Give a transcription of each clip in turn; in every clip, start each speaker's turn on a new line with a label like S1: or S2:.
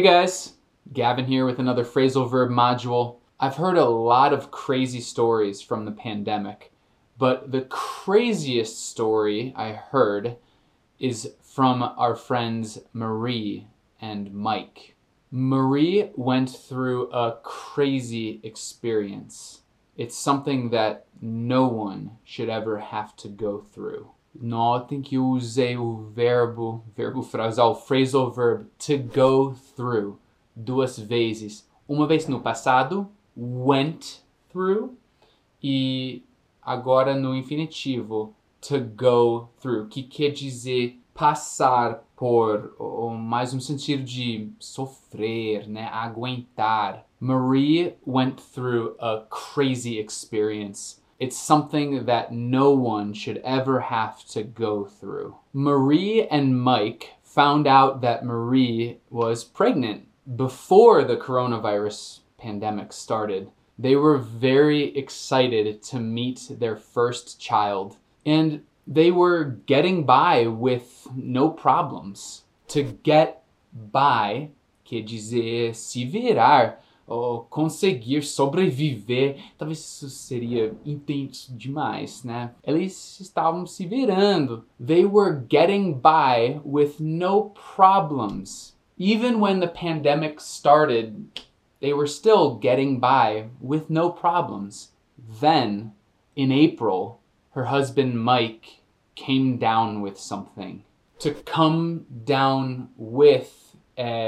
S1: guys, Gavin here with another phrasal verb module. I've heard a lot of crazy stories from the pandemic, but the craziest story I heard is from our friends Marie and Mike. Marie went through a crazy experience. It's something that no one should ever have to go through. Notem que eu usei o verbo frasal, phrasal verb, to go through, duas vezes. Uma vez no passado, went through, e agora no infinitivo, to go through, que quer dizer passar por, ou mais um sentido de sofrer, né, aguentar. Marie went through a crazy experience. It's something that no one should ever have to go through. Marie and Mike found out that Marie was pregnant before the coronavirus pandemic started. They were very excited to meet their first child, and they were getting by with no problems. To get by quer dizer se virar, ou conseguir sobreviver. Talvez isso seria intenso demais, né? Eles estavam se virando. They were getting by with no problems. Even when the pandemic started, they were still getting by with no problems. Then, in April, her husband Mike came down with something. To come down with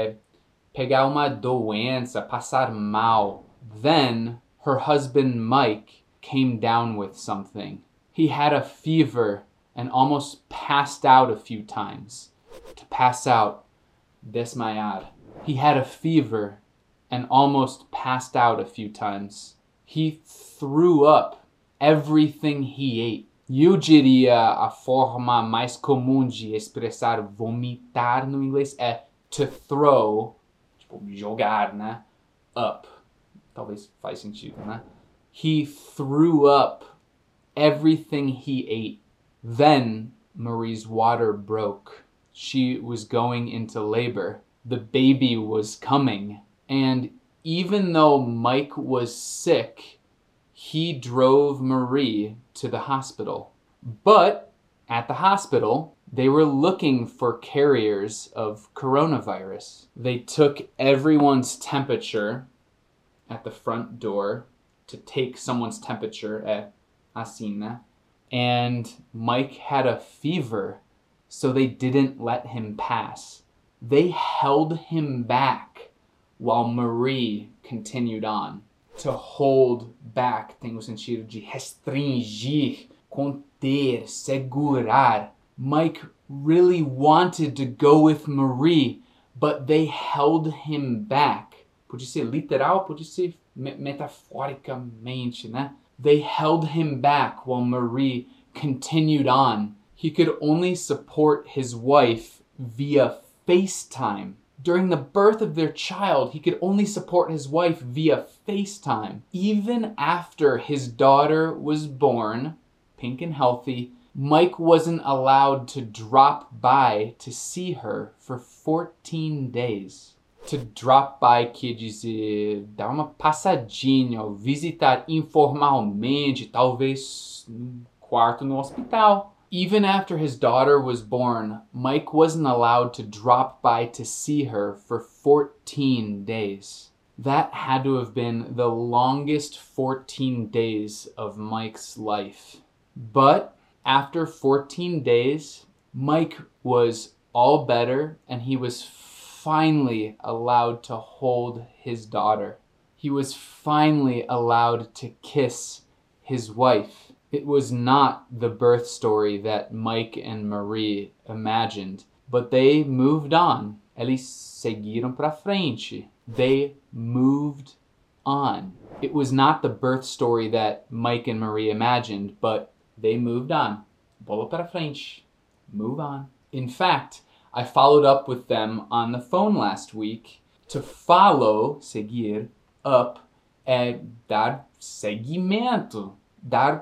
S1: pegar uma doença, passar mal. Then, her husband Mike came down with something. He had a fever and almost passed out a few times. To pass out, desmaiar. He had a fever and almost passed out a few times. He threw up everything he ate. Eu diria a forma mais comum de expressar vomitar no inglês é to throw, tipo, jogar, né? Up. Talvez faz sentido, né? He threw up everything he ate. Then Marie's water broke. She was going into labor. The baby was coming. And even though Mike was sick, he drove Marie to the hospital. But at the hospital, they were looking for carriers of coronavirus. They took everyone's temperature at the front door to take someone's temperature, assim, né? And Mike had a fever, so they didn't let him pass. They held him back while Marie continued on. To hold back tem o sentido de restringir, conter, segurar. Mike really wanted to go with Marie, but they held him back. Pode ser literal, pode ser metaforicamente, né? They held him back while Marie continued on. He could only support his wife via FaceTime. During the birth of their child, he could only support his wife via FaceTime. Even after his daughter was born, pink and healthy, Mike wasn't allowed to drop by to see her for 14 days. To drop by quer dizer dar uma passadinha, ou visitar informalmente, talvez num quarto no hospital. Even after his daughter was born, Mike wasn't allowed to drop by to see her for 14 days. That had to have been the longest 14 days of Mike's life. But after 14 days, Mike was all better and he was finally allowed to hold his daughter. He was finally allowed to kiss his wife. It was not the birth story that Mike and Marie imagined, but they moved on. Eles seguiram pra frente. They moved on. It was not the birth story that Mike and Marie imagined, but they moved on. Bola pra frente. Move on. In fact, I followed up with them on the phone last week. To follow, seguir, up, é dar seguimento, dar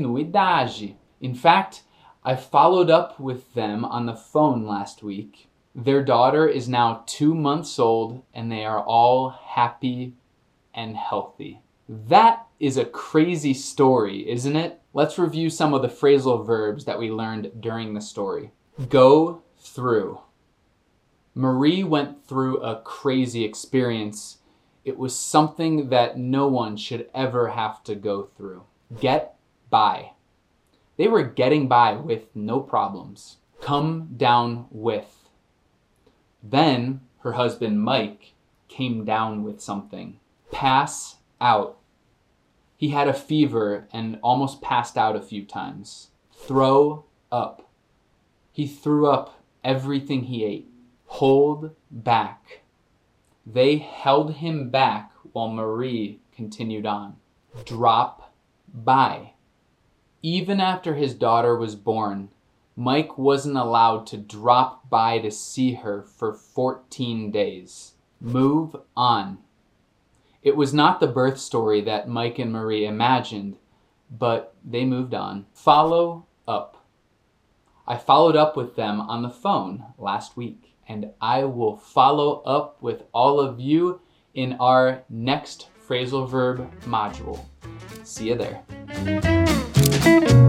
S1: continuidade. In fact, I followed up with them on the phone last week Their daughter is now 2 months old and they are all happy and healthy. That is a crazy story, isn't it? Let's review some of the phrasal verbs that we learned during the story. Go through. Marie went through a crazy experience. It was something that no one should ever have to go through. Get by. They were getting by with no problems. Come down with. Then her husband Mike came down with something. Pass out. He had a fever and almost passed out a few times. Throw up. He threw up everything he ate. Hold back. They held him back while Marie continued on. Drop by. Even after his daughter was born, Mike wasn't allowed to drop by to see her for 14 days. Move on. It was not the birth story that Mike and Marie imagined, but they moved on. Follow up. I followed up with them on the phone last week, and I will follow up with all of you in our next phrasal verb module. See you there.